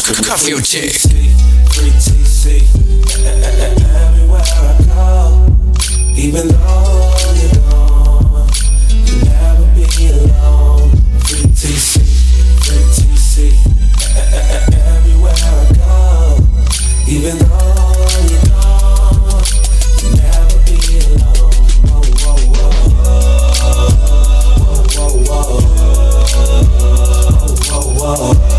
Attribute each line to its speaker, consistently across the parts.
Speaker 1: Cuff your chick.
Speaker 2: Free TC. Everywhere I go, even though you're gone, you'll never be alone. Free TC. Free TC. Everywhere I go, even though you're gone, you'll never be alone. Whoa, whoa, whoa. Whoa, whoa, whoa. Whoa, whoa.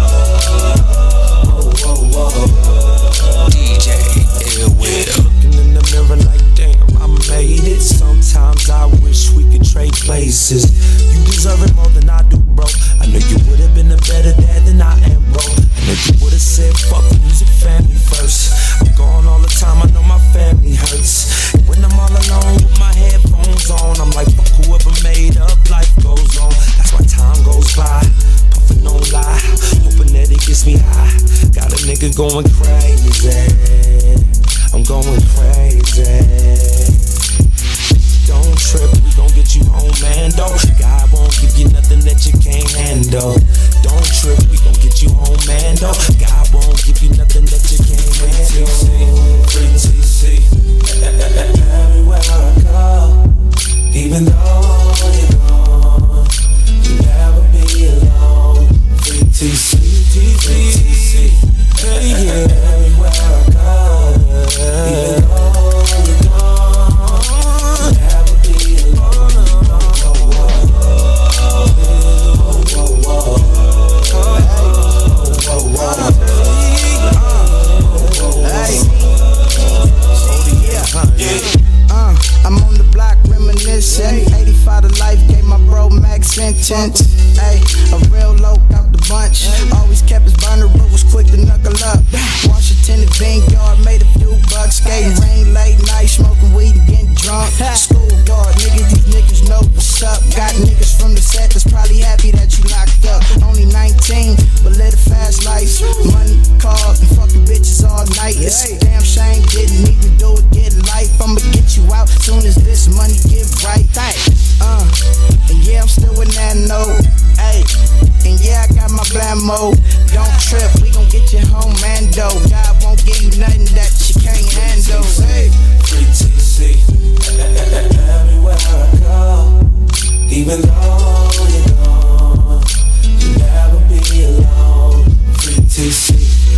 Speaker 2: Sometimes I wish we could trade places. You deserve it more than I do, bro. I know you would've been a better dad than I am, bro. I know you would've said fuck music, family first. I'm gone all the time, I know my family hurts. When I'm all alone with my headphones on, I'm like, fuck whoever made up, life goes on. That's why time goes by, puffin' no lie, hoping that it gets me high. Got a nigga going crazy, I'm going crazy. Don't trip, we gon' get you home, man. God won't give you nothing that you can't handle. Don't trip, we gon' get you home, man. God won't give you nothing that you can't handle. Free TC, everywhere I go, even though you're gone, you'll never be alone. Free TC, free TC, everywhere I go, even though you're gone. I'm on the block reminiscing. 85 to life, gave my bro max sentence. Ay, a real low out the bunch. Always kept his burner, but was quick to knuckle up. Washington and Vanguard made a few bucks. Skating rain late night, smoking weed and getting drunk. School guard, niggas, these niggas know what's up. Got niggas from the set that's probably happy that you locked up. Only 19, but live a fast life. Money, cars, and fucking bitches all night. It's a damn shame, didn't even do it, get life. I'ma get you out soon as this money get right. And yeah, I'm still in that note. Ayy, and yeah, I got my black mode. Don't trip, we gon' get you home, man. God won't give you nothing that you can't handle. Hey, free TC, everywhere I go, even though you're gone, you'll never be alone. Free TC,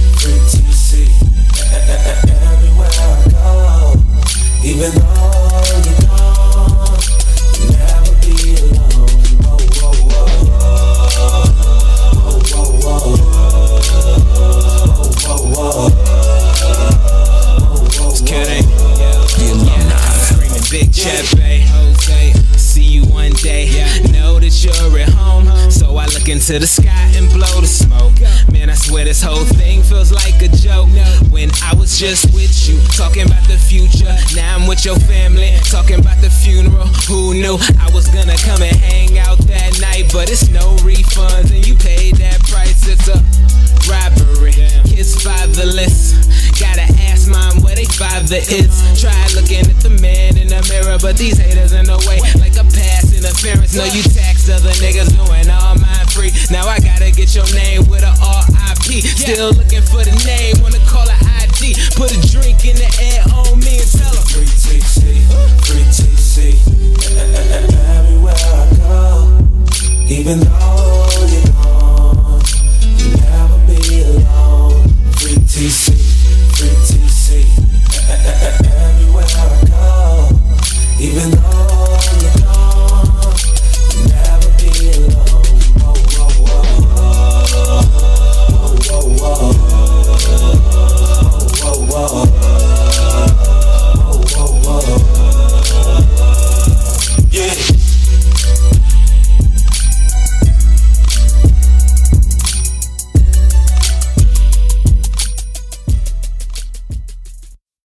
Speaker 2: everywhere I go, even though you're gone, you'll never be alone. Whoa, whoa, whoa. Whoa, whoa, whoa. It's kidding. The alumni. Screaming Big Chepe, Jose. See you one day. Know that you're at home, so I look into the sky and blow the smoke. Man, I swear this whole thing feels like a joke. When I was just with you, talking about the future. Now I'm with your family, talking about the funeral. Who knew I was gonna come and hang out that night? But it's no refunds, and you paid that price. It's a robbery. Kids fatherless. Gotta ask mom where they father is. Try looking at the man in the mirror, but these haters in the way, like a past interference. No, you tax other niggas doing all mine free. Now I gotta get your name with a R.I.P. Still looking for the name, wanna call it ID. Put a drink in the air on me and tell them free TC, free TC. Everywhere I go, even though